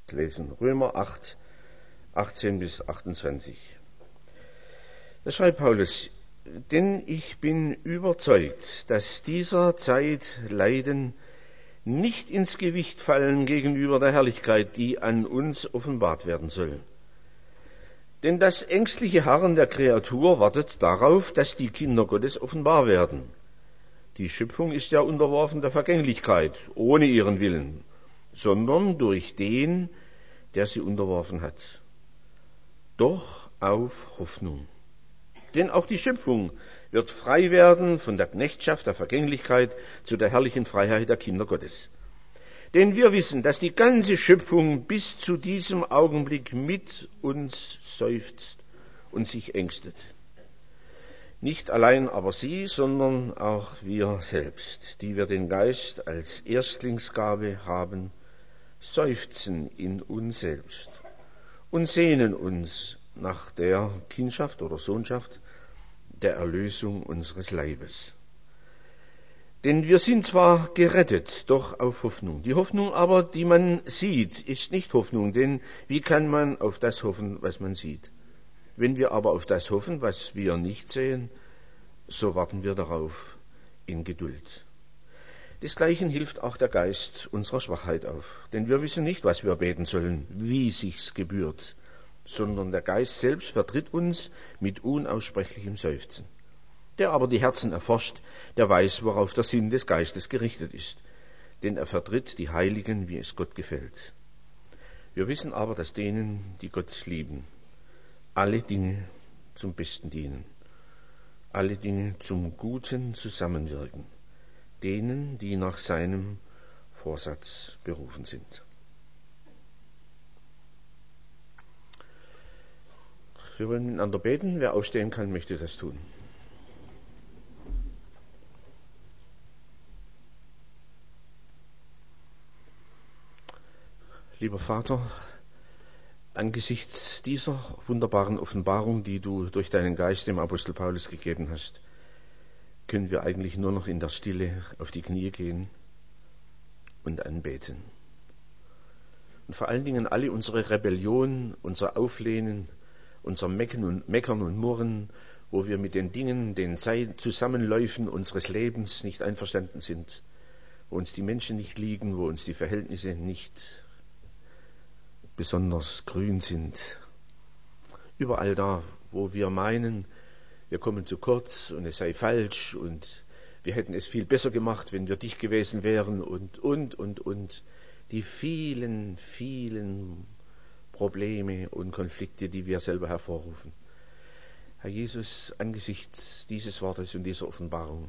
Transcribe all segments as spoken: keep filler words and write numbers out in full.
lesen. Römer acht, achtzehn bis achtundzwanzig. Da schreibt Paulus: Denn ich bin überzeugt, dass dieser Zeit Leiden nicht ins Gewicht fallen gegenüber der Herrlichkeit, die an uns offenbart werden soll. Denn das ängstliche Harren der Kreatur wartet darauf, dass die Kinder Gottes offenbar werden. Die Schöpfung ist ja unterworfen der Vergänglichkeit, ohne ihren Willen, sondern durch den, der sie unterworfen hat. Doch auf Hoffnung. Denn auch die Schöpfung wird frei werden von der Knechtschaft der Vergänglichkeit zu der herrlichen Freiheit der Kinder Gottes. Denn wir wissen, dass die ganze Schöpfung bis zu diesem Augenblick mit uns seufzt und sich ängstet. Nicht allein aber sie, sondern auch wir selbst, die wir den Geist als Erstlingsgabe haben, seufzen in uns selbst und sehnen uns nach der Kindschaft oder Sohnschaft, der Erlösung unseres Leibes. Denn wir sind zwar gerettet, doch auf Hoffnung. Die Hoffnung aber, die man sieht, ist nicht Hoffnung, denn wie kann man auf das hoffen, was man sieht? Wenn wir aber auf das hoffen, was wir nicht sehen, so warten wir darauf in Geduld. Desgleichen hilft auch der Geist unserer Schwachheit auf, denn wir wissen nicht, was wir beten sollen, wie sich's gebührt, sondern der Geist selbst vertritt uns mit unaussprechlichem Seufzen. Der aber die Herzen erforscht, der weiß, worauf der Sinn des Geistes gerichtet ist, denn er vertritt die Heiligen, wie es Gott gefällt. Wir wissen aber, dass denen, die Gott lieben, alle Dinge zum Besten dienen, alle Dinge zum Guten zusammenwirken, denen, die nach seinem Vorsatz berufen sind. Wir wollen miteinander beten. Wer aufstehen kann, möchte das tun. Lieber Vater, angesichts dieser wunderbaren Offenbarung, die du durch deinen Geist dem Apostel Paulus gegeben hast, können wir eigentlich nur noch in der Stille auf die Knie gehen und anbeten. Und vor allen Dingen alle unsere Rebellion, unser Auflehnen, unser Mecken und Meckern und Murren, wo wir mit den Dingen, den Zusammenläufen unseres Lebens nicht einverstanden sind, wo uns die Menschen nicht liegen, wo uns die Verhältnisse nicht besonders grün sind. Überall da, wo wir meinen, wir kommen zu kurz und es sei falsch und wir hätten es viel besser gemacht, wenn wir dich gewesen wären und, und, und, und. Die vielen, vielen Probleme und Konflikte, die wir selber hervorrufen. Herr Jesus, angesichts dieses Wortes und dieser Offenbarung,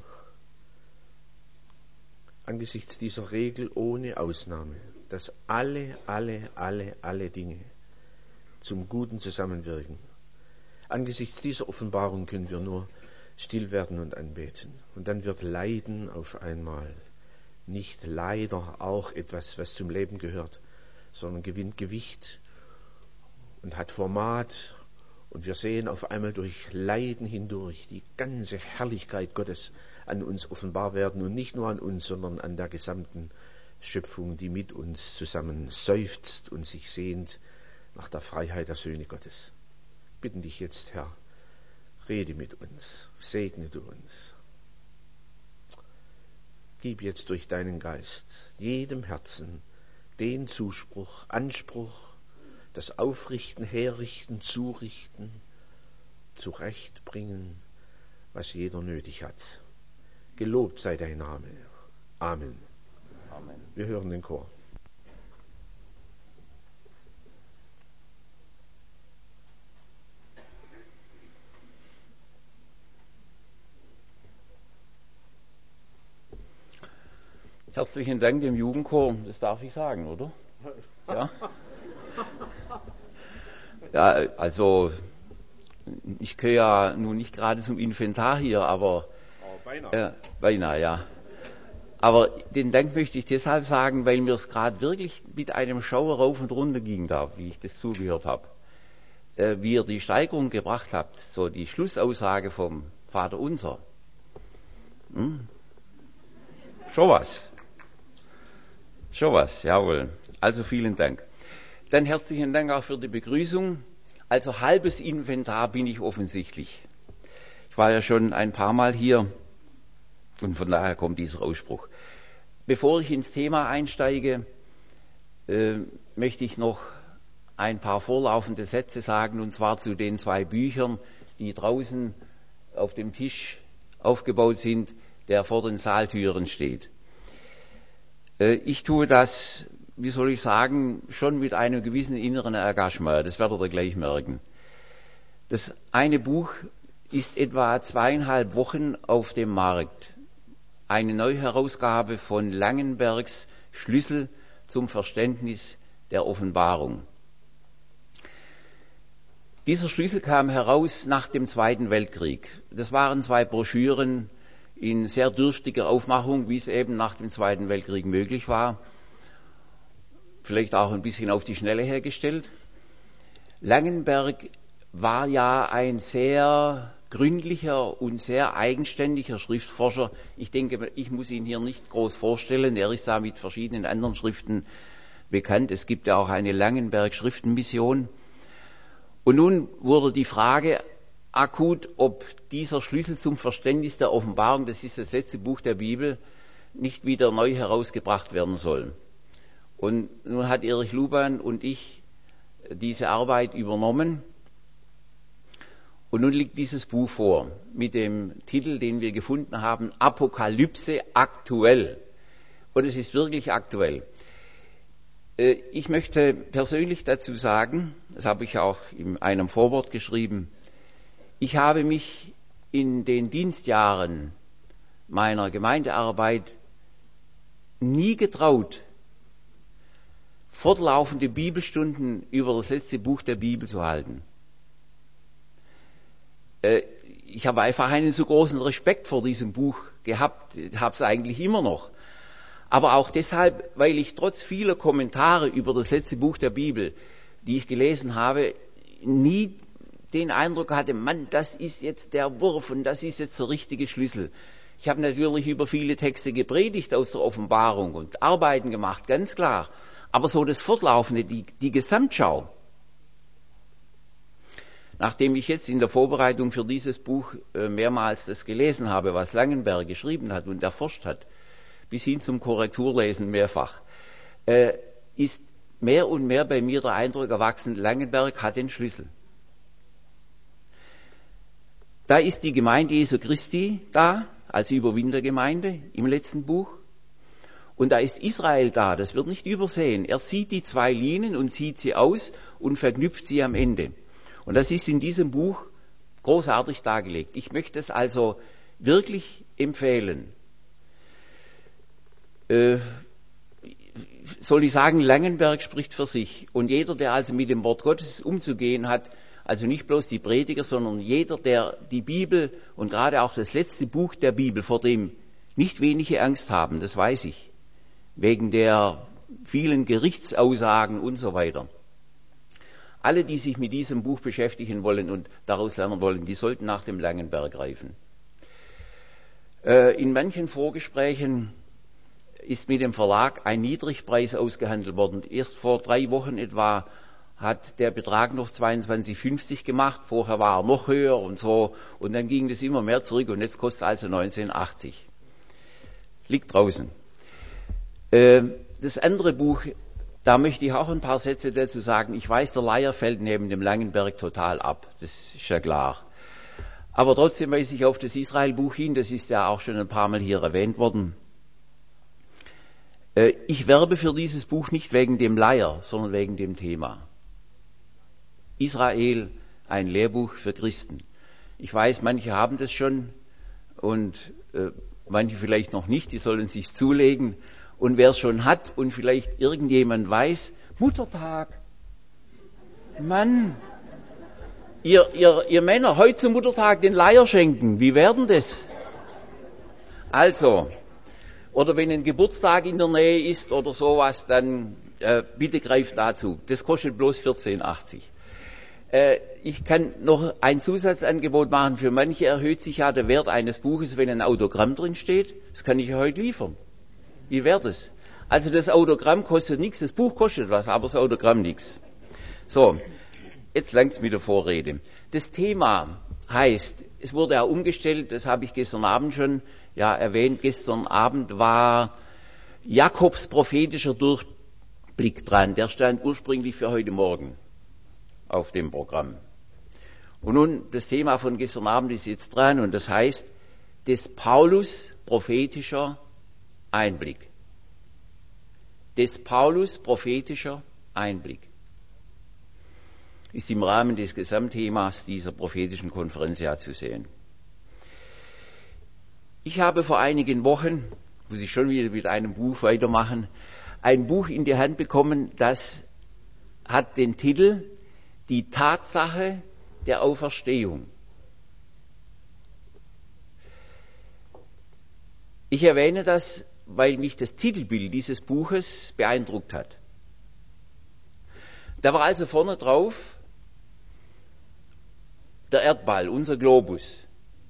angesichts dieser Regel ohne Ausnahme, dass alle, alle, alle, alle Dinge zum Guten zusammenwirken, angesichts dieser Offenbarung können wir nur still werden und anbeten. Und dann wird Leiden auf einmal nicht leider auch etwas, was zum Leben gehört, sondern gewinnt Gewicht und hat Format, und wir sehen auf einmal durch Leiden hindurch die ganze Herrlichkeit Gottes an uns offenbar werden, und nicht nur an uns, sondern an der gesamten Schöpfung, die mit uns zusammen seufzt und sich sehnt nach der Freiheit der Söhne Gottes. Bitten dich jetzt, Herr, rede mit uns, segne du uns. Gib jetzt durch deinen Geist jedem Herzen den Zuspruch, Anspruch, das Aufrichten, Herrichten, Zurichten, Zurechtbringen, was jeder nötig hat. Gelobt sei dein Name. Amen. Amen. Wir hören den Chor. Herzlichen Dank dem Jugendchor, das darf ich sagen, oder? Ja. Ja, also ich gehöre ja nun nicht gerade zum Inventar hier, aber oh, beinahe. Äh, beinahe, ja. Aber den Dank möchte ich deshalb sagen, weil mir es gerade wirklich mit einem Schauer rauf und runter ging da, wie ich das zugehört habe. Äh, wie ihr die Steigerung gebracht habt, so die Schlussaussage vom Vater Unser. Hm? Schon was. Schon was, jawohl. Also vielen Dank. Dann herzlichen Dank auch für die Begrüßung. Also halbes Inventar bin ich offensichtlich. Ich war ja schon ein paar Mal hier und von daher kommt dieser Ausspruch. Bevor ich ins Thema einsteige, äh, möchte ich noch ein paar vorlaufende Sätze sagen, und zwar zu den zwei Büchern, die draußen auf dem Tisch aufgebaut sind, der vor den Saaltüren steht. Äh, ich tue das, wie soll ich sagen, schon mit einem gewissen inneren Engagement. Das werdet ihr gleich merken. Das eine Buch ist etwa zweieinhalb Wochen auf dem Markt. Eine Neuherausgabe von Langenbergs Schlüssel zum Verständnis der Offenbarung. Dieser Schlüssel kam heraus nach dem Zweiten Weltkrieg. Das waren zwei Broschüren in sehr dürftiger Aufmachung, wie es eben nach dem Zweiten Weltkrieg möglich war. Vielleicht auch ein bisschen auf die Schnelle hergestellt. Langenberg war ja ein sehr gründlicher und sehr eigenständiger Schriftforscher. Ich denke, ich muss ihn hier nicht groß vorstellen. Er ist da mit verschiedenen anderen Schriften bekannt. Es gibt ja auch eine Langenberg-Schriftenmission. Und nun wurde die Frage akut, ob dieser Schlüssel zum Verständnis der Offenbarung, das ist das letzte Buch der Bibel, nicht wieder neu herausgebracht werden soll. Und nun hat Erich Luban und ich diese Arbeit übernommen. Und nun liegt dieses Buch vor mit dem Titel, den wir gefunden haben, Apokalypse aktuell. Und es ist wirklich aktuell. Ich möchte persönlich dazu sagen, das habe ich auch in einem Vorwort geschrieben, ich habe mich in den Dienstjahren meiner Gemeindearbeit nie getraut, fortlaufende Bibelstunden über das letzte Buch der Bibel zu halten. Ich habe einfach einen so großen Respekt vor diesem Buch gehabt, habe es eigentlich immer noch. Aber auch deshalb, weil ich trotz vieler Kommentare über das letzte Buch der Bibel, die ich gelesen habe, nie den Eindruck hatte, Mann, das ist jetzt der Wurf und das ist jetzt der richtige Schlüssel. Ich habe natürlich über viele Texte gepredigt aus der Offenbarung und Arbeiten gemacht, ganz klar. Aber so das Fortlaufende, die, die Gesamtschau. Nachdem ich jetzt in der Vorbereitung für dieses Buch äh, mehrmals das gelesen habe, was Langenberg geschrieben hat und erforscht hat, bis hin zum Korrekturlesen mehrfach, äh, ist mehr und mehr bei mir der Eindruck erwachsen, Langenberg hat den Schlüssel. Da ist die Gemeinde Jesu Christi da, als Überwintergemeinde im letzten Buch. Und da ist Israel da, das wird nicht übersehen. Er sieht die zwei Linien und zieht sie aus und verknüpft sie am Ende. Und das ist in diesem Buch großartig dargelegt. Ich möchte es also wirklich empfehlen. Äh, soll ich sagen, Langenberg spricht für sich. Und jeder, der also mit dem Wort Gottes umzugehen hat, also nicht bloß die Prediger, sondern jeder, der die Bibel und gerade auch das letzte Buch der Bibel, vor dem nicht wenige Angst haben, das weiß ich, wegen der vielen Gerichtsaussagen und so weiter. Alle, die sich mit diesem Buch beschäftigen wollen und daraus lernen wollen, die sollten nach dem Langenberg greifen. Äh, in manchen Vorgesprächen ist mit dem Verlag ein Niedrigpreis ausgehandelt worden. Erst vor drei Wochen etwa hat der Betrag noch zweiundzwanzig fünfzig gemacht, vorher war er noch höher und so, und dann ging das immer mehr zurück und jetzt kostet es also neunzehn achtzig. Liegt draußen. Äh, das andere Buch, da möchte ich auch ein paar Sätze dazu sagen. Ich weiß, der Leier fällt neben dem Langenberg total ab, das ist ja klar. Aber trotzdem weise ich auf das Israel-Buch hin, das ist ja auch schon ein paar Mal hier erwähnt worden. Äh, ich werbe für dieses Buch nicht wegen dem Leier, sondern wegen dem Thema. Israel, ein Lehrbuch für Christen. Ich weiß, manche haben das schon und äh, manche vielleicht noch nicht, die sollen sich's zulegen. Und wer es schon hat und vielleicht irgendjemand weiß, Muttertag. Mann, ihr, ihr, ihr Männer, heute zum Muttertag den Leier schenken, wie werden das? Also, oder wenn ein Geburtstag in der Nähe ist oder sowas, dann äh, bitte greift dazu. Das kostet bloß vierzehn achtzig. Äh, ich kann noch ein Zusatzangebot machen. Für manche erhöht sich ja der Wert eines Buches, wenn ein Autogramm drin steht. Das kann ich ja heute liefern. Wie wäre das? Also das Autogramm kostet nichts, das Buch kostet was, aber das Autogramm nichts. So, jetzt langt's mit der Vorrede. Das Thema heißt, es wurde ja umgestellt, das habe ich gestern Abend schon ja erwähnt, gestern Abend war Jakobs prophetischer Durchblick dran, der stand ursprünglich für heute Morgen auf dem Programm. Und nun, das Thema von gestern Abend ist jetzt dran und das heißt, des Paulus prophetischer Einblick. Des Paulus prophetischer Einblick. Ist im Rahmen des Gesamtthemas dieser prophetischen Konferenz ja zu sehen. Ich habe vor einigen Wochen, muss ich schon wieder mit einem Buch weitermachen, ein Buch in die Hand bekommen, das hat den Titel Die Tatsache der Auferstehung. Ich erwähne das, weil mich das Titelbild dieses Buches beeindruckt hat. Da war also vorne drauf der Erdball, unser Globus.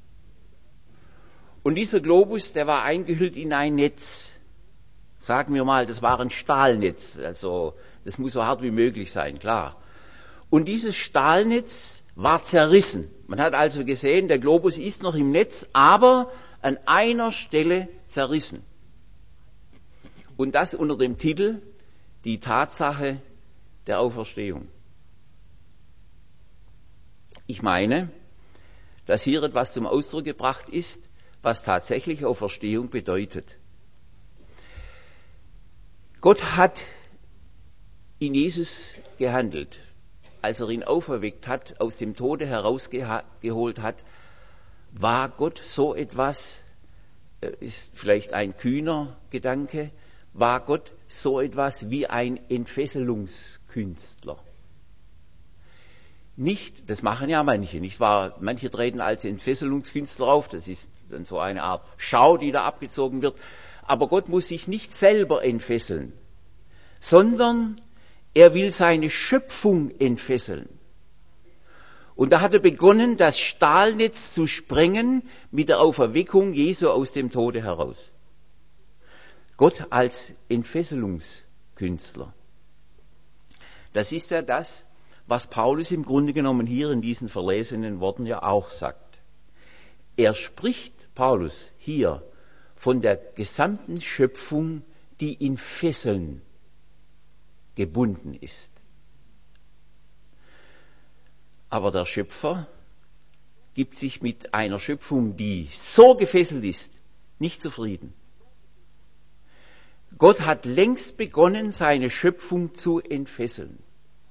Und dieser Globus, der war eingehüllt in ein Netz. Sagen wir mal, das war ein Stahlnetz. Also das muss so hart wie möglich sein, klar. Und dieses Stahlnetz war zerrissen. Man hat also gesehen, der Globus ist noch im Netz, aber an einer Stelle zerrissen. Und das unter dem Titel Die Tatsache der Auferstehung. Ich meine, dass hier etwas zum Ausdruck gebracht ist, was tatsächlich Auferstehung bedeutet. Gott hat in Jesus gehandelt, als er ihn auferweckt hat, aus dem Tode herausgeholt hat. War Gott so etwas, ist vielleicht ein kühner Gedanke, war Gott so etwas wie ein Entfesselungskünstler? Nicht, das machen ja manche, nicht wahr? Manche treten als Entfesselungskünstler auf, das ist dann so eine Art Schau, die da abgezogen wird. Aber Gott muss sich nicht selber entfesseln, sondern er will seine Schöpfung entfesseln. Und da hat er begonnen, das Stahlnetz zu sprengen mit der Auferweckung Jesu aus dem Tode heraus. Gott als Entfesselungskünstler. Das ist ja das, was Paulus im Grunde genommen hier in diesen verlesenen Worten ja auch sagt. Er spricht, Paulus, hier von der gesamten Schöpfung, die in Fesseln gebunden ist. Aber der Schöpfer gibt sich mit einer Schöpfung, die so gefesselt ist, nicht zufrieden. Gott hat längst begonnen, seine Schöpfung zu entfesseln.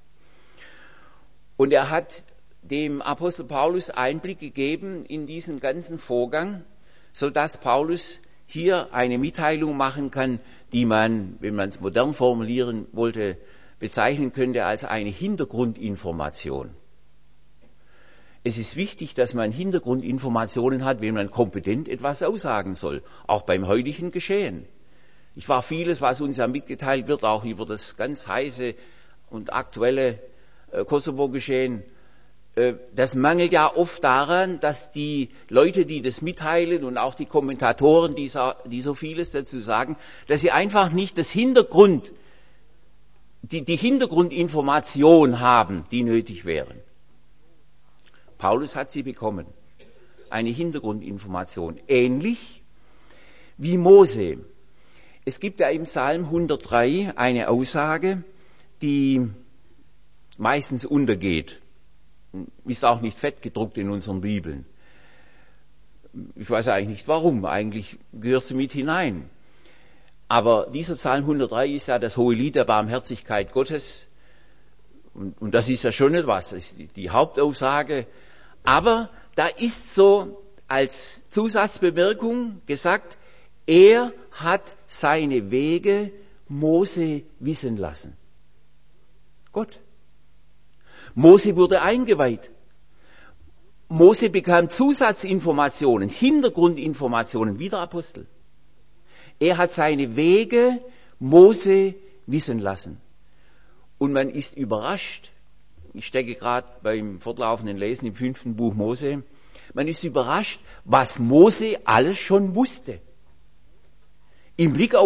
Und er hat dem Apostel Paulus Einblick gegeben in diesen ganzen Vorgang, sodass Paulus hier eine Mitteilung machen kann, die man, wenn man es modern formulieren wollte, bezeichnen könnte als eine Hintergrundinformation. Es ist wichtig, dass man Hintergrundinformationen hat, wenn man kompetent etwas aussagen soll, auch beim heutigen Geschehen. Ich war vieles, was uns ja mitgeteilt wird, auch über das ganz heiße und aktuelle äh, Kosovo-Geschehen, äh, das mangelt ja oft daran, dass die Leute, die das mitteilen und auch die Kommentatoren, die so, die so vieles dazu sagen, dass sie einfach nicht das Hintergrund, die, die Hintergrundinformation haben, die nötig wären. Paulus hat sie bekommen, eine Hintergrundinformation, ähnlich wie Mose. Es gibt ja im Psalm hundertdrei eine Aussage, die meistens untergeht, ist auch nicht fett gedruckt in unseren Bibeln. Ich weiß eigentlich nicht warum, eigentlich gehört sie mit hinein. Aber dieser Psalm hundertdrei ist ja das hohe Lied der Barmherzigkeit Gottes. Und, und das ist ja schon etwas, das ist die, die Hauptaussage. Aber da ist so als Zusatzbemerkung gesagt, er hat seine Wege Mose wissen lassen. Gott. Mose wurde eingeweiht. Mose bekam Zusatzinformationen, Hintergrundinformationen, wie der Apostel. Er hat seine Wege Mose wissen lassen. Und man ist überrascht, ich stecke gerade beim fortlaufenden Lesen im fünften Buch Mose, man ist überrascht, was Mose alles schon wusste. Im Blick auf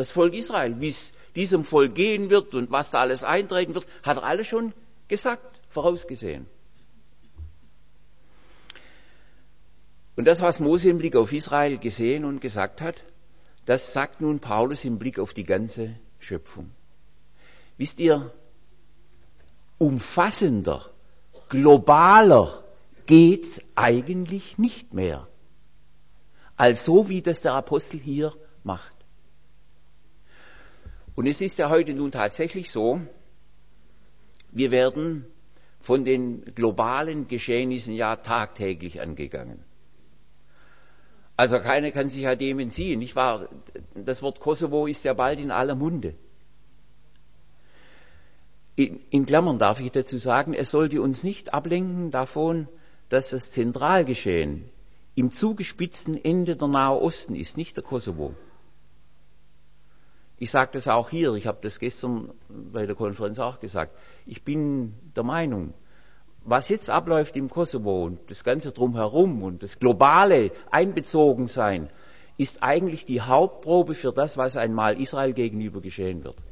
das Volk Israel, wie es diesem Volk gehen wird und was da alles eintreten wird, hat er alles schon gesagt, vorausgesehen. Und das, was Mose im Blick auf Israel gesehen und gesagt hat, das sagt nun Paulus im Blick auf die ganze Schöpfung. Wisst ihr, umfassender, globaler geht's eigentlich nicht mehr, als so, wie das der Apostel hier macht. Und es ist ja heute nun tatsächlich so, wir werden von den globalen Geschehnissen ja tagtäglich angegangen. Also keiner kann sich ja dem entziehen, nicht wahr? Das Wort Kosovo ist ja bald in aller Munde. In, in Klammern darf ich dazu sagen, es sollte uns nicht ablenken davon, dass das Zentralgeschehen im zugespitzten Ende der Nahe Osten ist, nicht der Kosovo. Ich sage das auch hier, ich habe das gestern bei der Konferenz auch gesagt. Ich bin der Meinung, was jetzt abläuft im Kosovo und das Ganze drumherum und das globale Einbezogensein, ist eigentlich die Hauptprobe für das, was einmal Israel gegenüber geschehen wird.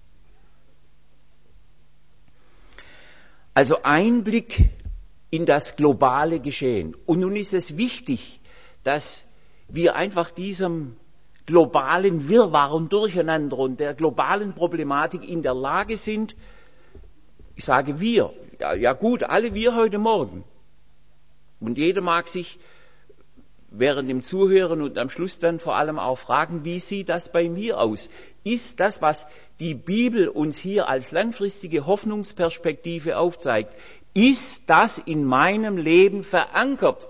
Also Einblick in das globale Geschehen. Und nun ist es wichtig, dass wir einfach diesem globalen Wirrwarr und Durcheinander und der globalen Problematik in der Lage sind, ich sage wir, ja, ja gut, alle wir heute Morgen. Und jeder mag sich während dem Zuhören und am Schluss dann vor allem auch fragen, wie sieht das bei mir aus? Ist das, was die Bibel uns hier als langfristige Hoffnungsperspektive aufzeigt, ist das in meinem Leben verankert?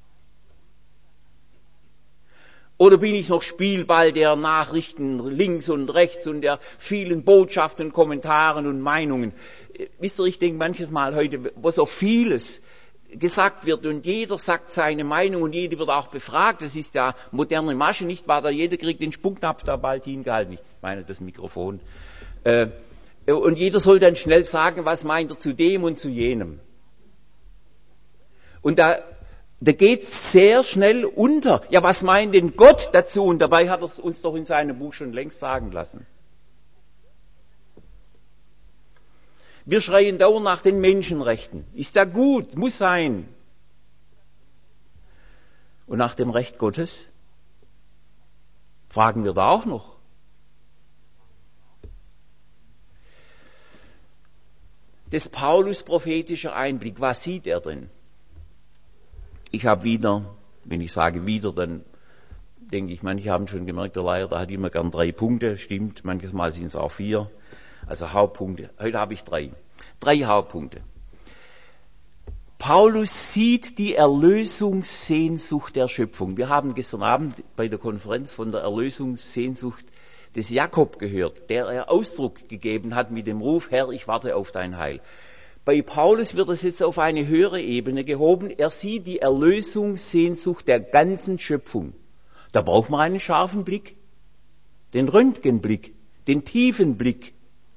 Oder bin ich noch Spielball der Nachrichten links und rechts und der vielen Botschaften, Kommentaren und Meinungen? Wisst ihr, ich denke manches Mal heute, wo so vieles gesagt wird und jeder sagt seine Meinung und jeder wird auch befragt. Das ist ja moderne Masche, nicht wahr? Da jeder kriegt den Spucknapf da bald hingehalten. Ich meine das Mikrofon. Äh, und jeder soll dann schnell sagen, was meint er zu dem und zu jenem. Und da, da geht's sehr schnell unter. Ja, was meint denn Gott dazu? Und dabei hat er es uns doch in seinem Buch schon längst sagen lassen. Wir schreien dauernd nach den Menschenrechten. Ist ja gut, muss sein. Und nach dem Recht Gottes fragen wir da auch noch. Des Paulus prophetischer Einblick, was sieht er denn? Ich habe wieder, wenn ich sage wieder, dann denke ich, manche haben schon gemerkt, der Leier, der hat immer gern drei Punkte, stimmt, manches Mal sind es auch vier. Also Hauptpunkte. Heute habe ich drei. Drei Hauptpunkte. Paulus sieht die Erlösungssehnsucht der Schöpfung. Wir haben gestern Abend bei der Konferenz von der Erlösungssehnsucht des Jakob gehört, der er Ausdruck gegeben hat mit dem Ruf, Herr, ich warte auf dein Heil. Bei Paulus wird es jetzt auf eine höhere Ebene gehoben. Er sieht die Erlösungssehnsucht der ganzen Schöpfung. Da braucht man einen scharfen Blick, den Röntgenblick, den tiefen Blick.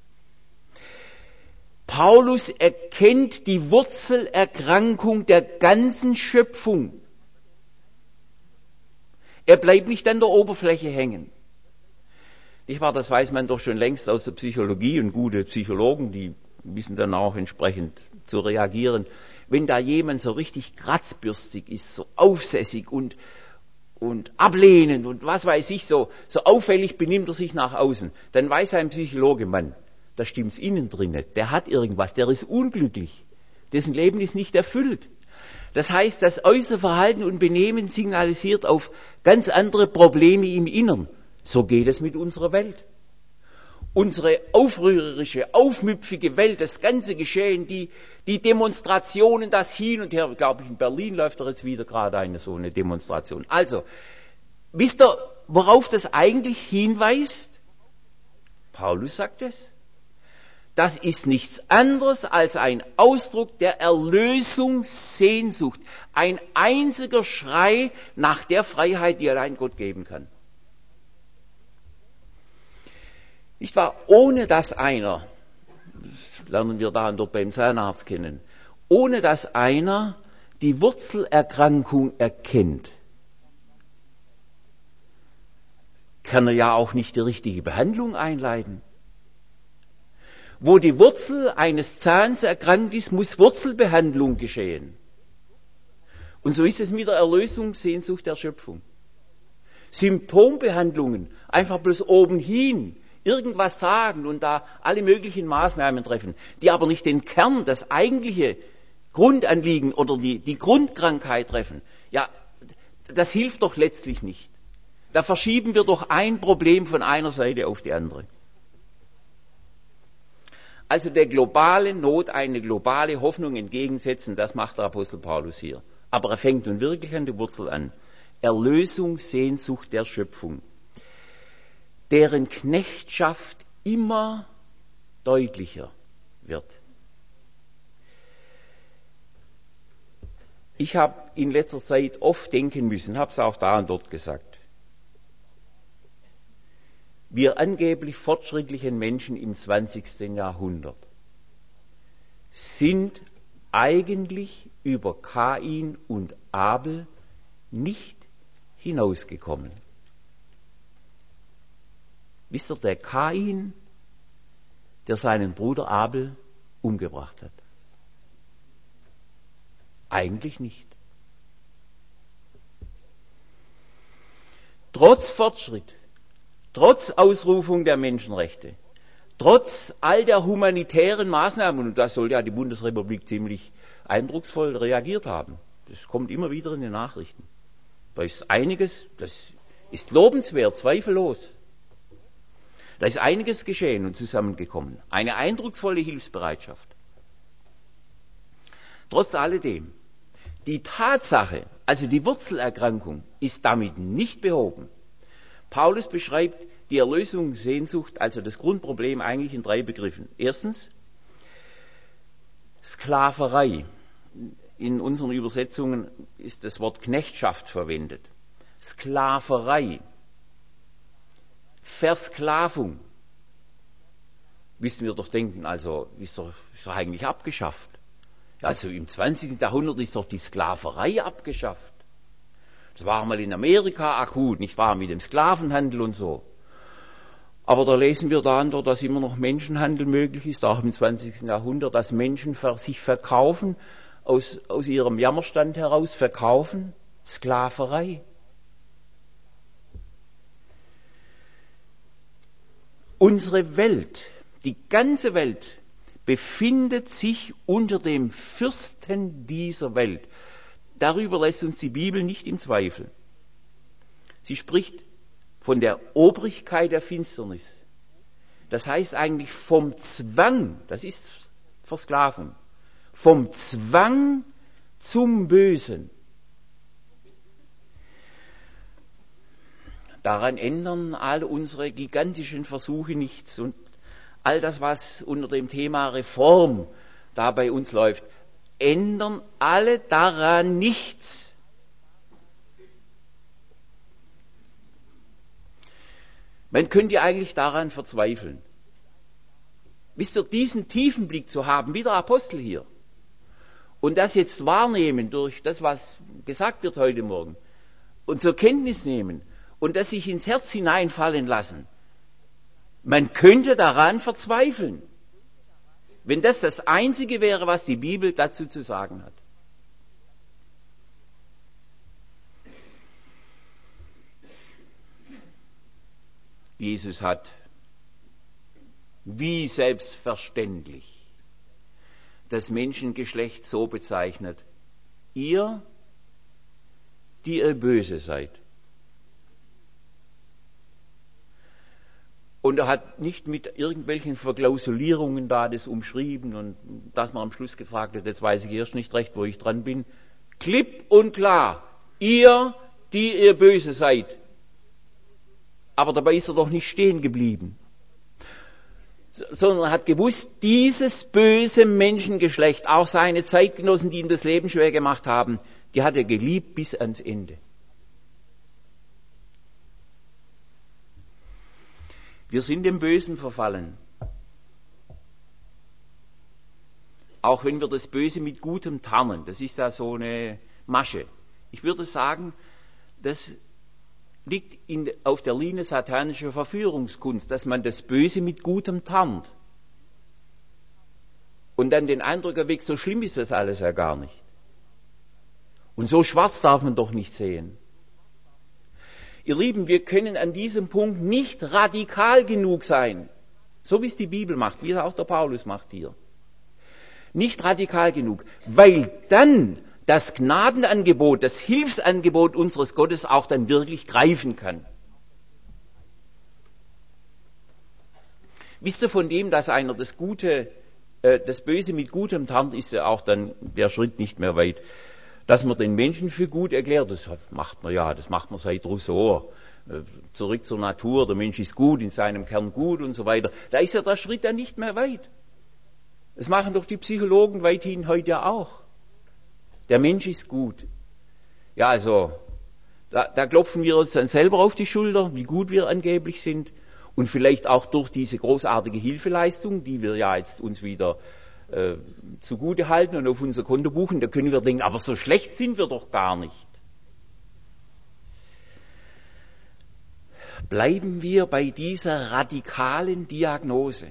Paulus erkennt die Wurzelerkrankung der ganzen Schöpfung. Er bleibt nicht an der Oberfläche hängen. Nicht wahr, das weiß man doch schon längst aus der Psychologie und gute Psychologen, die wissen dann auch entsprechend zu reagieren. Wenn da jemand so richtig kratzbürstig ist, so aufsässig und, und ablehnend und was weiß ich, so, so auffällig benimmt er sich nach außen, dann weiß ein Psychologe, Mann, da stimmt's innen drinne, der hat irgendwas, der ist unglücklich, dessen Leben ist nicht erfüllt. Das heißt, das äußere Verhalten und Benehmen signalisiert auf ganz andere Probleme im Innern. So geht es mit unserer Welt. Unsere aufrührerische, aufmüpfige Welt, das ganze Geschehen, die, die Demonstrationen, das Hin und Her, glaube ich, in Berlin läuft doch jetzt wieder gerade eine so eine Demonstration. Also, wisst ihr, worauf das eigentlich hinweist? Paulus sagt es. Das ist nichts anderes als ein Ausdruck der Erlösungssehnsucht. Ein einziger Schrei nach der Freiheit, die allein Gott geben kann. Nicht wahr? Ohne dass einer, das lernen wir da und dort beim Zahnarzt kennen, ohne dass einer die Wurzelerkrankung erkennt, kann er ja auch nicht die richtige Behandlung einleiten. Wo die Wurzel eines Zahns erkrankt ist, muss Wurzelbehandlung geschehen. Und so ist es mit der Erlösungssehnsucht der Schöpfung. Symptombehandlungen, einfach bloß oben hin irgendwas sagen und da alle möglichen Maßnahmen treffen, die aber nicht den Kern, das eigentliche Grundanliegen oder die, die Grundkrankheit treffen, ja, das hilft doch letztlich nicht. Da verschieben wir doch ein Problem von einer Seite auf die andere. Also der globalen Not eine globale Hoffnung entgegensetzen, das macht der Apostel Paulus hier. Aber er fängt nun wirklich an der Wurzel an. Erlösung, Sehnsucht der Schöpfung, deren Knechtschaft immer deutlicher wird. Ich habe in letzter Zeit oft denken müssen, habe es auch da und dort gesagt, wir angeblich fortschrittlichen Menschen im zwanzigsten Jahrhundert sind eigentlich über Kain und Abel nicht hinausgekommen. Wisst ihr, der Kain, der seinen Bruder Abel umgebracht hat? Eigentlich nicht. Trotz Fortschritt, trotz Ausrufung der Menschenrechte, trotz all der humanitären Maßnahmen, und das soll ja die Bundesrepublik ziemlich eindrucksvoll reagiert haben, das kommt immer wieder in den Nachrichten. Da ist einiges, das ist lobenswert, zweifellos. Da ist einiges geschehen und zusammengekommen. Eine eindrucksvolle Hilfsbereitschaft. Trotz alledem, die Tatsache, also die Wurzelerkrankung, ist damit nicht behoben. Paulus beschreibt die Erlösungssehnsucht, also das Grundproblem, eigentlich in drei Begriffen. Erstens, Sklaverei. In unseren Übersetzungen ist das Wort Knechtschaft verwendet. Sklaverei. Versklavung. Müssen wir doch denken, also ist doch, ist doch eigentlich abgeschafft. Also im zwanzigsten Jahrhundert ist doch die Sklaverei abgeschafft. Das war mal in Amerika akut, nicht wahr, mit dem Sklavenhandel und so. Aber da lesen wir da und dort, dass immer noch Menschenhandel möglich ist, auch im zwanzigsten Jahrhundert, dass Menschen sich verkaufen, aus, aus ihrem Jammerstand heraus verkaufen, Sklaverei. Unsere Welt, die ganze Welt, befindet sich unter dem Fürsten dieser Welt. Darüber lässt uns die Bibel nicht im Zweifel. Sie spricht von der Obrigkeit der Finsternis. Das heißt eigentlich vom Zwang, das ist Versklavung, vom Zwang zum Bösen. Daran ändern all unsere gigantischen Versuche nichts und all das, was unter dem Thema Reform da bei uns läuft, ändern alle daran nichts. Man könnte eigentlich daran verzweifeln. Wisst ihr, diesen tiefen Blick zu haben, wie der Apostel hier, und das jetzt wahrnehmen durch das, was gesagt wird heute Morgen, und zur Kenntnis nehmen und das sich ins Herz hineinfallen lassen, man könnte daran verzweifeln, wenn das das Einzige wäre, was die Bibel dazu zu sagen hat. Jesus hat wie selbstverständlich das Menschengeschlecht so bezeichnet: Ihr, die ihr böse seid. Und er hat nicht mit irgendwelchen Verklausulierungen da das umschrieben und dass man am Schluss gefragt hat, jetzt weiß ich erst nicht recht, wo ich dran bin. Klipp und klar, ihr, die ihr böse seid. Aber dabei ist er doch nicht stehen geblieben, sondern er hat gewusst, dieses böse Menschengeschlecht, auch seine Zeitgenossen, die ihm das Leben schwer gemacht haben, die hat er geliebt bis ans Ende. Wir sind dem Bösen verfallen. Auch wenn wir das Böse mit Gutem tarnen, das ist ja so eine Masche. Ich würde sagen, das liegt in, auf der Linie satanischer Verführungskunst, dass man das Böse mit Gutem tarnt. Und dann den Eindruck erweckt, so schlimm ist das alles ja gar nicht. Und so schwarz darf man doch nicht sehen. Ihr Lieben, wir können an diesem Punkt nicht radikal genug sein, so wie es die Bibel macht, wie es auch der Paulus macht hier. Nicht radikal genug, weil dann das Gnadenangebot, das Hilfsangebot unseres Gottes auch dann wirklich greifen kann. Wisst ihr, von dem, dass einer das Gute, äh, das Böse mit Gutem tarnt, ist ja auch dann der Schritt nicht mehr weit. Dass man den Menschen für gut erklärt, das macht man ja, das macht man seit Rousseau. Zurück zur Natur, der Mensch ist gut, in seinem Kern gut und so weiter. Da ist ja der Schritt dann nicht mehr weit. Das machen doch die Psychologen weithin heute ja auch. Der Mensch ist gut. Ja, also, da, da klopfen wir uns dann selber auf die Schulter, wie gut wir angeblich sind. Und vielleicht auch durch diese großartige Hilfeleistung, die wir ja jetzt uns wieder äh, zugute halten und auf unser Konto buchen, da können wir denken, aber so schlecht sind wir doch gar nicht. Bleiben wir bei dieser radikalen Diagnose.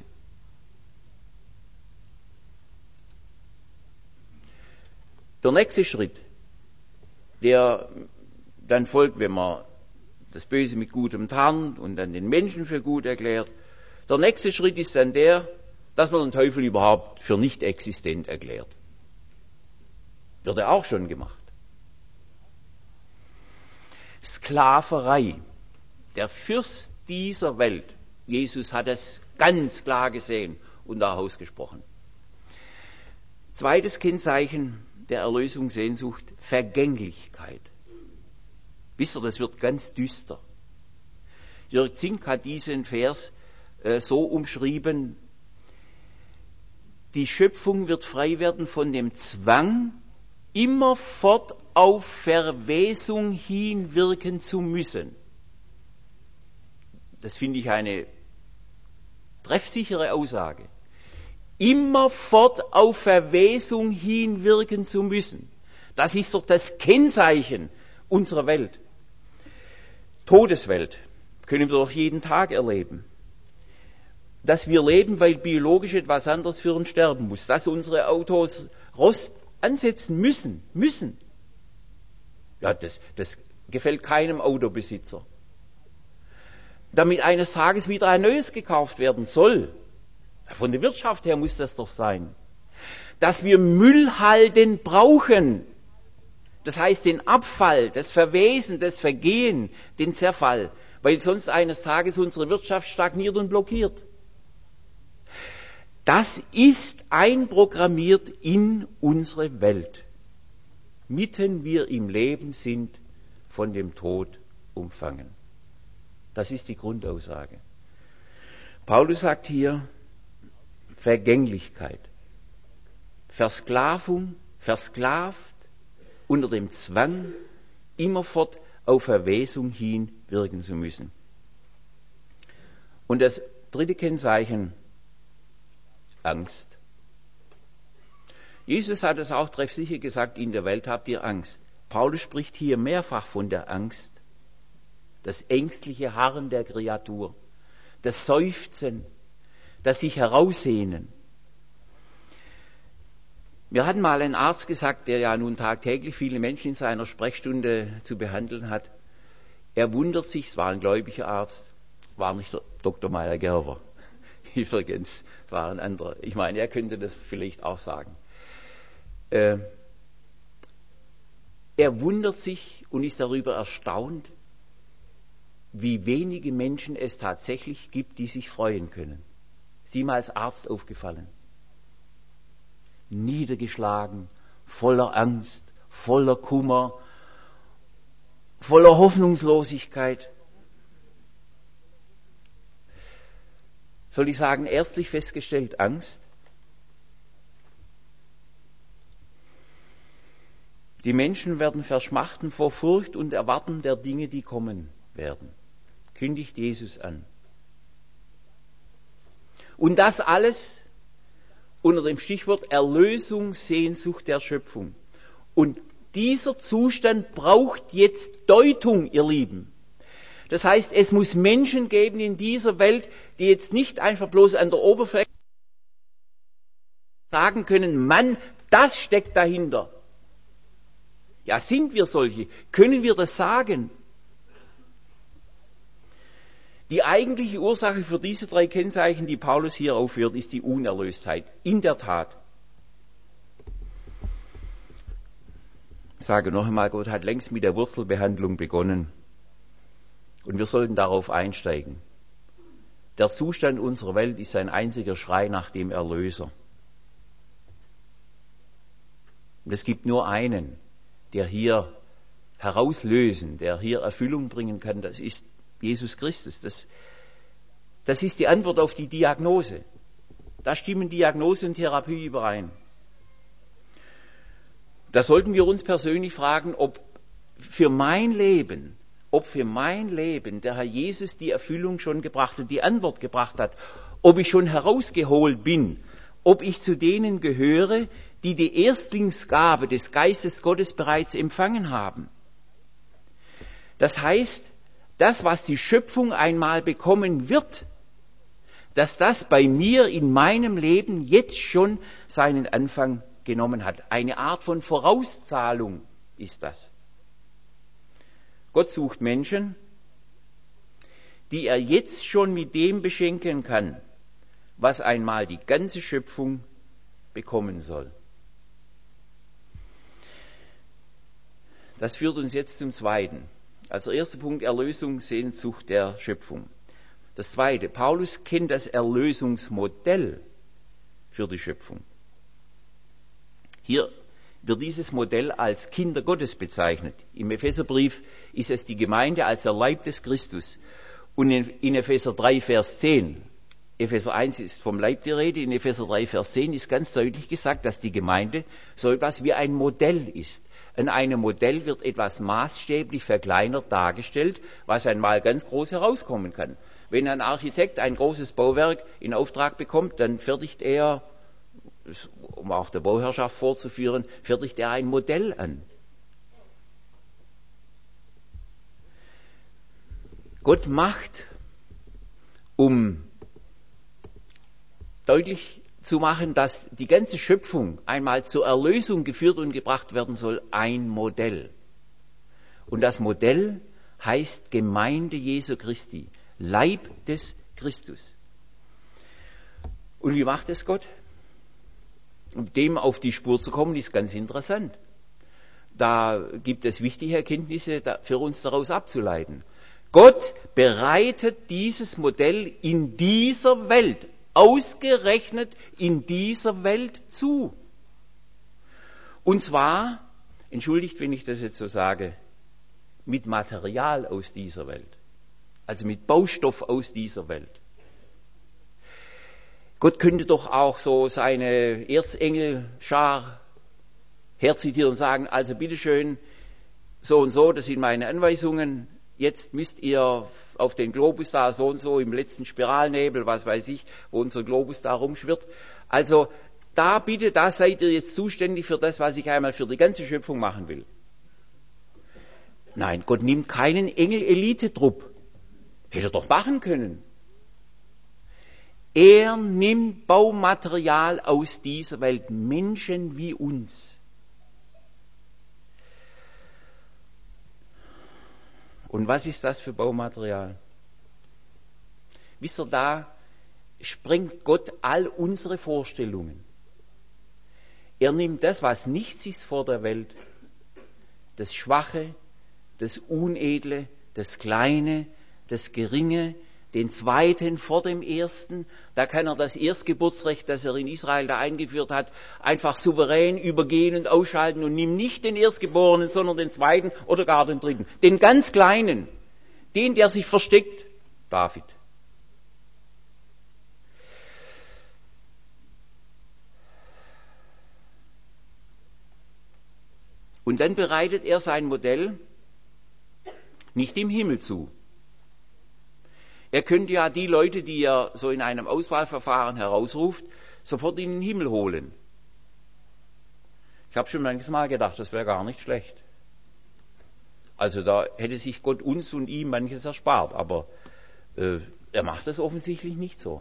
Der nächste Schritt, der dann folgt, wenn man das Böse mit Gutem tarnt und dann den Menschen für gut erklärt, der nächste Schritt ist dann der, dass man den Teufel überhaupt für nicht existent erklärt. Wird er auch schon gemacht. Sklaverei. Der Fürst dieser Welt, Jesus hat es ganz klar gesehen und auch ausgesprochen. Zweites Kennzeichen der Erlösungssehnsucht, Vergänglichkeit. Wisst ihr, das wird ganz düster. Jörg Zink hat diesen Vers äh, so umschrieben, die Schöpfung wird frei werden von dem Zwang, immerfort auf Verwesung hinwirken zu müssen. Das finde ich eine treffsichere Aussage. Immerfort auf Verwesung hinwirken zu müssen. Das ist doch das Kennzeichen unserer Welt. Todeswelt können wir doch jeden Tag erleben. Dass wir leben, weil biologisch etwas anderes für uns sterben muss. Dass unsere Autos Rost ansetzen müssen. Müssen. Ja, das, das gefällt keinem Autobesitzer. Damit eines Tages wieder ein neues gekauft werden soll. Von der Wirtschaft her muss das doch sein. Dass wir Müllhalden brauchen. Das heißt den Abfall, das Verwesen, das Vergehen, den Zerfall. Weil sonst eines Tages unsere Wirtschaft stagniert und blockiert. Das ist einprogrammiert in unsere Welt. Mitten wir im Leben sind, von dem Tod umfangen. Das ist die Grundaussage. Paulus sagt hier Vergänglichkeit, Versklavung, versklavt unter dem Zwang, immerfort auf Verwesung hin wirken zu müssen. Und das dritte Kennzeichen, Angst. Jesus hat es auch treffsicher gesagt, in der Welt habt ihr Angst. Paulus spricht hier mehrfach von der Angst. Das ängstliche Harren der Kreatur, das Seufzen, das sich heraussehnen. Mir hat mal ein Arzt gesagt, der ja nun tagtäglich viele Menschen in seiner Sprechstunde zu behandeln hat, er wundert sich, es war ein gläubiger Arzt, war nicht der Doktor Meyer-Gerber, übrigens, es war ein anderer, ich meine, er könnte das vielleicht auch sagen. Äh, er wundert sich und ist darüber erstaunt, wie wenige Menschen es tatsächlich gibt, die sich freuen können. Ist ihm als Arzt aufgefallen. Niedergeschlagen, voller Angst, voller Kummer, voller Hoffnungslosigkeit. Soll ich sagen, ärztlich festgestellt, Angst? Die Menschen werden verschmachten vor Furcht und Erwarten der Dinge, die kommen werden. Kündigt Jesus an. Und das alles unter dem Stichwort Erlösung, Sehnsucht der Schöpfung. Und dieser Zustand braucht jetzt Deutung, ihr Lieben. Das heißt, es muss Menschen geben in dieser Welt, die jetzt nicht einfach bloß an der Oberfläche sagen können, Mann, das steckt dahinter. Ja, sind wir solche? Können wir das sagen? Die eigentliche Ursache für diese drei Kennzeichen, die Paulus hier aufführt, ist die Unerlöstheit. In der Tat. Ich sage noch einmal, Gott hat längst mit der Wurzelbehandlung begonnen. Und wir sollten darauf einsteigen. Der Zustand unserer Welt ist ein einziger Schrei nach dem Erlöser. Und es gibt nur einen, der hier herauslösen, der hier Erfüllung bringen kann, das ist Jesus Christus. Das, das ist die Antwort auf die Diagnose. Da stimmen Diagnose und Therapie überein. Da sollten wir uns persönlich fragen, ob für mein Leben, ob für mein Leben der Herr Jesus die Erfüllung schon gebracht hat, die Antwort gebracht hat, ob ich schon herausgeholt bin, ob ich zu denen gehöre, die die Erstlingsgabe des Geistes Gottes bereits empfangen haben. Das heißt, das, was die Schöpfung einmal bekommen wird, dass das bei mir in meinem Leben jetzt schon seinen Anfang genommen hat. Eine Art von Vorauszahlung ist das. Gott sucht Menschen, die er jetzt schon mit dem beschenken kann, was einmal die ganze Schöpfung bekommen soll. Das führt uns jetzt zum Zweiten. Also erster Punkt, Erlösung, Sehnsucht der Schöpfung. Das Zweite, Paulus kennt das Erlösungsmodell für die Schöpfung. Hier wird dieses Modell als Kinder Gottes bezeichnet. Im Epheserbrief ist es die Gemeinde als der Leib des Christus. Und in, in Epheser drei, Vers zehn, Epheser eins ist vom Leib die Rede, in Epheser drei, Vers zehn ist ganz deutlich gesagt, dass die Gemeinde so etwas wie ein Modell ist. In einem Modell wird etwas maßstäblich verkleinert dargestellt, was einmal ganz groß herauskommen kann. Wenn ein Architekt ein großes Bauwerk in Auftrag bekommt, dann fertigt er, um auch der Bauherrschaft vorzuführen, fertigt er ein Modell an. Gott macht, um deutlich zu machen, dass die ganze Schöpfung einmal zur Erlösung geführt und gebracht werden soll, ein Modell. Und das Modell heißt Gemeinde Jesu Christi, Leib des Christus. Und wie macht es Gott? Um dem auf die Spur zu kommen, ist ganz interessant. Da gibt es wichtige Erkenntnisse für uns daraus abzuleiten. Gott bereitet dieses Modell in dieser Welt, ausgerechnet in dieser Welt zu. Und zwar, entschuldigt, wenn ich das jetzt so sage, mit Material aus dieser Welt. Also mit Baustoff aus dieser Welt. Gott könnte doch auch so seine Erzengel-Schar herzitieren und sagen, also bitteschön, so und so, das sind meine Anweisungen, jetzt müsst ihr auf den Globus da so und so im letzten Spiralnebel, was weiß ich, wo unser Globus da rumschwirrt. Also da bitte, da seid ihr jetzt zuständig für das, was ich einmal für die ganze Schöpfung machen will. Nein, Gott nimmt keinen Engel-Elite-Trupp. Hätte er doch machen können. Er nimmt Baumaterial aus dieser Welt, Menschen wie uns. Und was ist das für Baumaterial? Wisst ihr, da sprengt Gott all unsere Vorstellungen. Er nimmt das, was nichts ist vor der Welt, das Schwache, das Unedle, das Kleine, das Geringe, den Zweiten vor dem Ersten. Da kann er das Erstgeburtsrecht, das er in Israel da eingeführt hat, einfach souverän übergehen und ausschalten und nimmt nicht den Erstgeborenen, sondern den Zweiten oder gar den Dritten. Den ganz Kleinen, den, der sich versteckt, David. Und dann bereitet er sein Modell nicht im Himmel zu. Er könnte ja die Leute, die er so in einem Auswahlverfahren herausruft, sofort in den Himmel holen. Ich habe schon manches Mal gedacht, das wäre gar nicht schlecht. Also da hätte sich Gott uns und ihm manches erspart, aber äh, er macht das offensichtlich nicht so.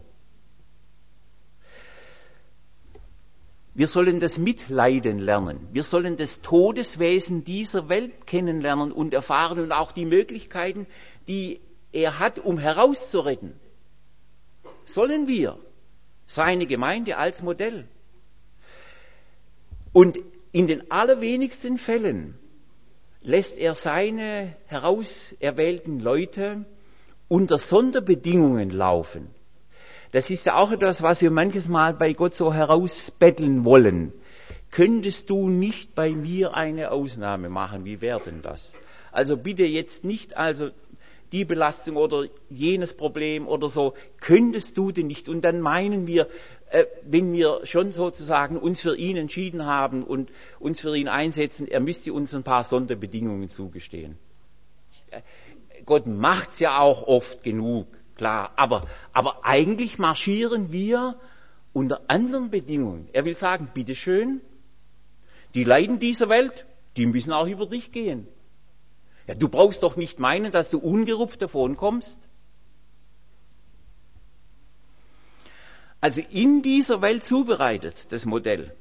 Wir sollen das Mitleiden lernen. Wir sollen das Todeswesen dieser Welt kennenlernen und erfahren und auch die Möglichkeiten, die er hat, um herauszuretten. Sollen wir seine Gemeinde als Modell. Und in den allerwenigsten Fällen lässt er seine herauserwählten Leute unter Sonderbedingungen laufen. Das ist ja auch etwas, was wir manches Mal bei Gott so herausbetteln wollen. Könntest du nicht bei mir eine Ausnahme machen? Wie wäre denn das? Also bitte jetzt nicht also die Belastung oder jenes Problem oder so. Könntest du denn nicht? Und dann meinen wir, äh, wenn wir schon sozusagen uns für ihn entschieden haben und uns für ihn einsetzen, er müsste uns ein paar Sonderbedingungen zugestehen. Gott macht's ja auch oft genug. Klar, aber, aber eigentlich marschieren wir unter anderen Bedingungen. Er will sagen, bitteschön, die Leiden dieser Welt, die müssen auch über dich gehen. Ja, du brauchst doch nicht meinen, dass du ungerupft davon kommst. Also in dieser Welt zubereitet, das Modell.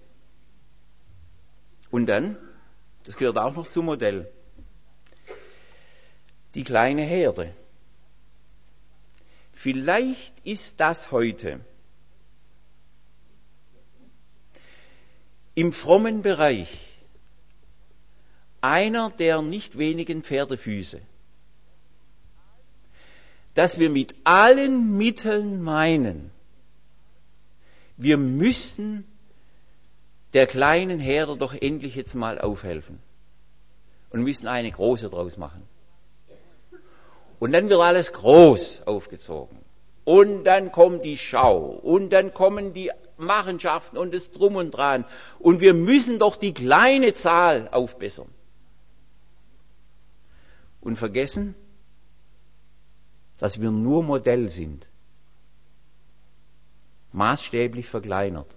Und dann, das gehört auch noch zum Modell, die kleine Herde. Vielleicht ist das heute im frommen Bereich einer der nicht wenigen Pferdefüße, dass wir mit allen Mitteln meinen, wir müssen der kleinen Herde doch endlich jetzt mal aufhelfen und müssen eine große draus machen. Und dann wird alles groß aufgezogen. Und dann kommt die Schau. Und dann kommen die Machenschaften und das Drum und Dran. Und wir müssen doch die kleine Zahl aufbessern. Und vergessen, dass wir nur Modell sind. Maßstäblich verkleinert.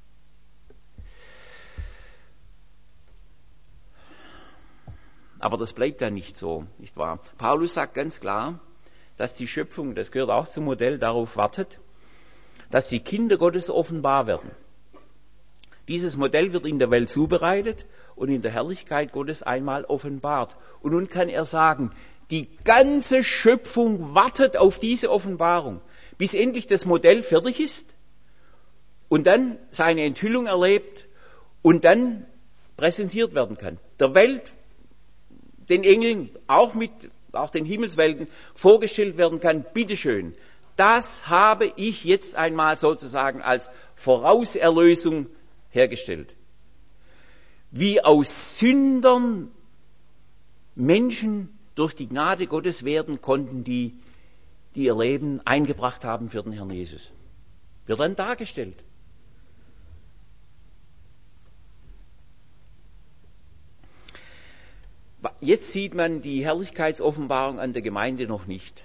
Aber das bleibt ja nicht so, nicht wahr? Paulus sagt ganz klar, dass die Schöpfung, das gehört auch zum Modell, darauf wartet, dass die Kinder Gottes offenbar werden. Dieses Modell wird in der Welt zubereitet und in der Herrlichkeit Gottes einmal offenbart. Und nun kann er sagen, die ganze Schöpfung wartet auf diese Offenbarung, bis endlich das Modell fertig ist und dann seine Enthüllung erlebt und dann präsentiert werden kann. Der Welt, den Engeln, auch mit, auch den Himmelswelten vorgestellt werden kann, bitteschön, das habe ich jetzt einmal sozusagen als Vorauserlösung hergestellt. Wie aus Sündern Menschen durch die Gnade Gottes werden konnten, die, die ihr Leben eingebracht haben für den Herrn Jesus. Wird dann dargestellt. Jetzt sieht man die Herrlichkeitsoffenbarung an der Gemeinde noch nicht.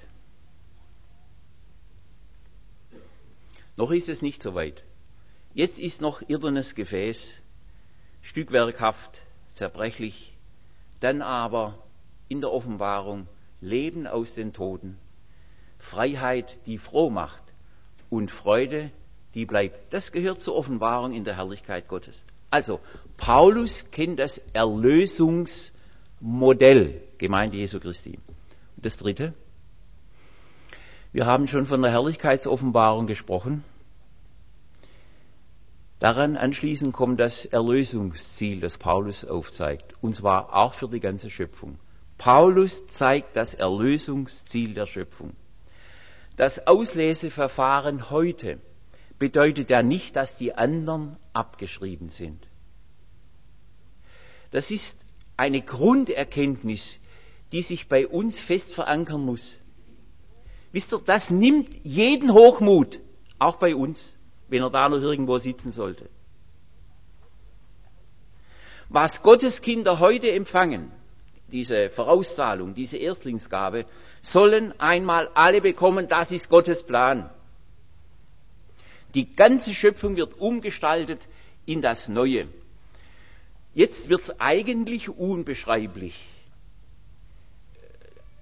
Noch ist es nicht so weit. Jetzt ist noch irdenes Gefäß, stückwerkhaft, zerbrechlich, dann aber in der Offenbarung Leben aus den Toten, Freiheit, die froh macht und Freude, die bleibt. Das gehört zur Offenbarung in der Herrlichkeit Gottes. Also, Paulus kennt das Erlösungsmodell, Gemeinde Jesu Christi. Und das Dritte, wir haben schon von der Herrlichkeitsoffenbarung gesprochen. Daran anschließend kommt das Erlösungsziel, das Paulus aufzeigt, und zwar auch für die ganze Schöpfung. Paulus zeigt das Erlösungsziel der Schöpfung. Das Ausleseverfahren heute bedeutet ja nicht, dass die anderen abgeschrieben sind. Das ist eine Grunderkenntnis, die sich bei uns fest verankern muss. Wisst ihr, das nimmt jeden Hochmut, auch bei uns, wenn er da noch irgendwo sitzen sollte. Was Gottes Kinder heute empfangen, diese Vorauszahlung, diese Erstlingsgabe, sollen einmal alle bekommen, das ist Gottes Plan. Die ganze Schöpfung wird umgestaltet in das Neue. Jetzt wird's eigentlich unbeschreiblich.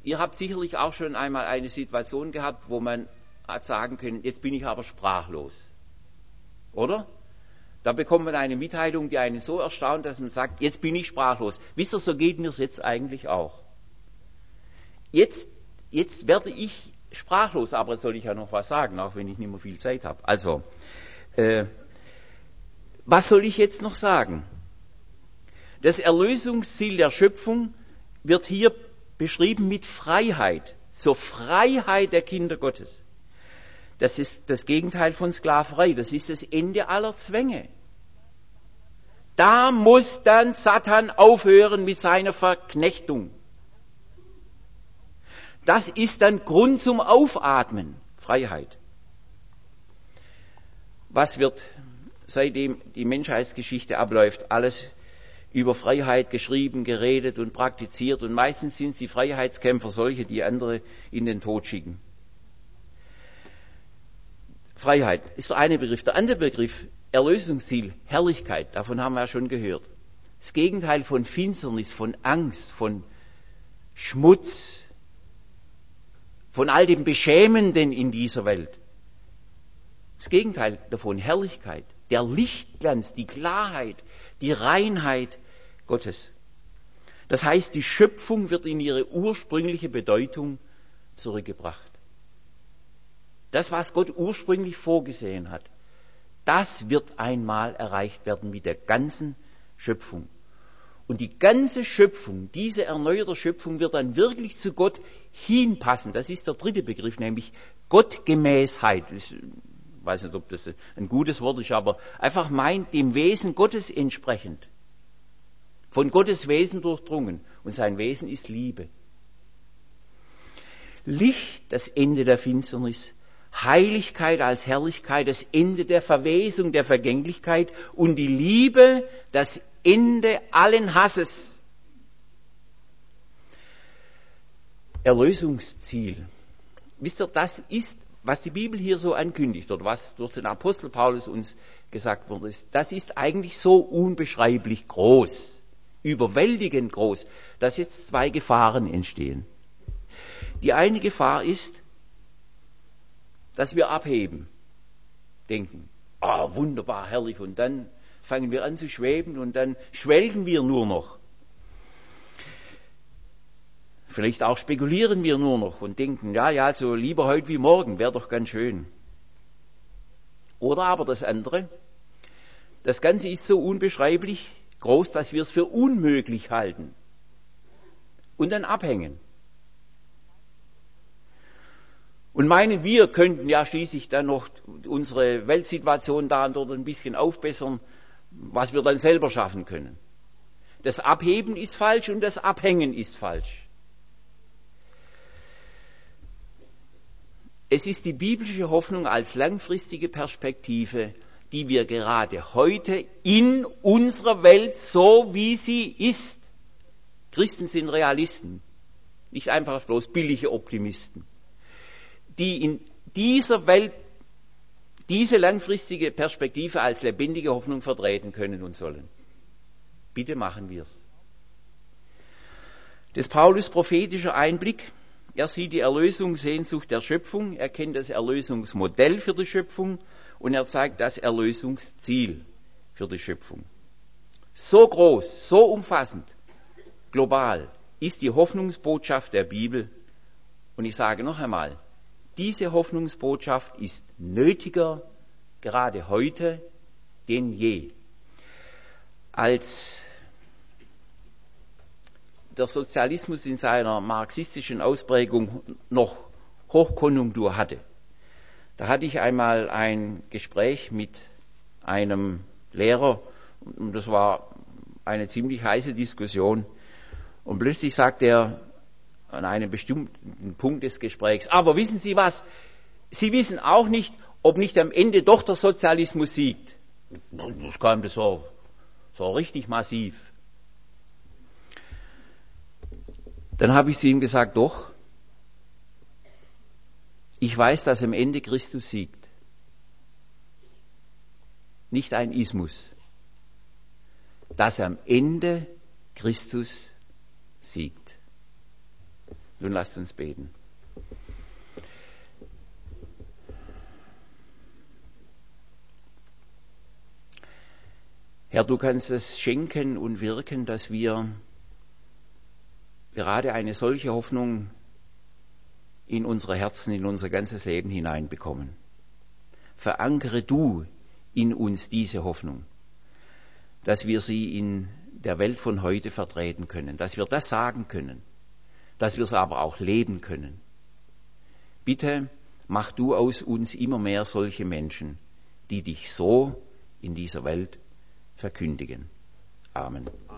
Ihr habt sicherlich auch schon einmal eine Situation gehabt, wo man hat sagen können, jetzt bin ich aber sprachlos. Oder? Da bekommt man eine Mitteilung, die einen so erstaunt, dass man sagt, jetzt bin ich sprachlos. Wisst ihr, so geht mir's jetzt eigentlich auch. Jetzt, jetzt werde ich sprachlos, aber jetzt soll ich ja noch was sagen, auch wenn ich nicht mehr viel Zeit habe. Also, äh, was soll ich jetzt noch sagen? Das Erlösungsziel der Schöpfung wird hier beschrieben mit Freiheit, zur Freiheit der Kinder Gottes. Das ist das Gegenteil von Sklaverei, das ist das Ende aller Zwänge. Da muss dann Satan aufhören mit seiner Verknechtung. Das ist dann Grund zum Aufatmen, Freiheit. Was wird, seitdem die Menschheitsgeschichte abläuft, alles über Freiheit geschrieben, geredet und praktiziert, und meistens sind die Freiheitskämpfer solche, die andere in den Tod schicken. Freiheit ist der eine Begriff. Der andere Begriff, Erlösungsziel, Herrlichkeit, davon haben wir ja schon gehört. Das Gegenteil von Finsternis, von Angst, von Schmutz, von all dem Beschämenden in dieser Welt. Das Gegenteil davon, Herrlichkeit, der Lichtglanz, die Klarheit, die Reinheit Gottes. Das heißt, die Schöpfung wird in ihre ursprüngliche Bedeutung zurückgebracht. Das, was Gott ursprünglich vorgesehen hat, das wird einmal erreicht werden mit der ganzen Schöpfung. Und die ganze Schöpfung, diese erneuerte Schöpfung, wird dann wirklich zu Gott hinpassen. Das ist der dritte Begriff, nämlich Gottgemäßheit. Ich weiß nicht, ob das ein gutes Wort ist, aber einfach meint, dem Wesen Gottes entsprechend. Von Gottes Wesen durchdrungen. Und sein Wesen ist Liebe. Licht, das Ende der Finsternis. Heiligkeit als Herrlichkeit, das Ende der Verwesung, der Vergänglichkeit, und die Liebe, das Ende allen Hasses. Erlösungsziel. Wisst ihr, das ist, was die Bibel hier so ankündigt, oder was durch den Apostel Paulus uns gesagt wurde, das ist eigentlich so unbeschreiblich groß, überwältigend groß, dass jetzt zwei Gefahren entstehen. Die eine Gefahr ist, dass wir abheben, denken, ah, oh, wunderbar, herrlich, und dann fangen wir an zu schweben und dann schwelgen wir nur noch. Vielleicht auch spekulieren wir nur noch und denken, ja, ja, so lieber heute wie morgen, wäre doch ganz schön. Oder aber das andere, das Ganze ist so unbeschreiblich groß, dass wir es für unmöglich halten und dann abhängen. Und meinen, wir könnten ja schließlich dann noch unsere Weltsituation da und dort ein bisschen aufbessern, was wir dann selber schaffen können. Das Abheben ist falsch und das Abhängen ist falsch. Es ist die biblische Hoffnung als langfristige Perspektive, die wir gerade heute in unserer Welt, so wie sie ist, Christen sind Realisten, nicht einfach bloß billige Optimisten, die in dieser Welt diese langfristige Perspektive als lebendige Hoffnung vertreten können und sollen. Bitte machen wir es. Das Paulus prophetischer Einblick, er sieht die Erlösungssehnsucht der Schöpfung, er kennt das Erlösungsmodell für die Schöpfung und er zeigt das Erlösungsziel für die Schöpfung. So groß, so umfassend, global ist die Hoffnungsbotschaft der Bibel. Und ich sage noch einmal, diese Hoffnungsbotschaft ist nötiger, gerade heute, denn je. Als der Sozialismus in seiner marxistischen Ausprägung noch Hochkonjunktur hatte, da hatte ich einmal ein Gespräch mit einem Lehrer, und das war eine ziemlich heiße Diskussion, und plötzlich sagt er, an einem bestimmten Punkt des Gesprächs, aber wissen Sie was, Sie wissen auch nicht, ob nicht am Ende doch der Sozialismus siegt. Das kam das so, so richtig massiv. Dann habe ich zu ihm gesagt, doch, ich weiß, dass am Ende Christus siegt. Nicht ein Ismus. Dass am Ende Christus siegt. Nun lasst uns beten. Herr, du kannst es schenken und wirken, dass wir gerade eine solche Hoffnung in unsere Herzen, in unser ganzes Leben hineinbekommen. Verankere du in uns diese Hoffnung, dass wir sie in der Welt von heute vertreten können, dass wir das sagen können, dass wir es aber auch leben können. Bitte mach du aus uns immer mehr solche Menschen, die dich so in dieser Welt verkündigen. Amen.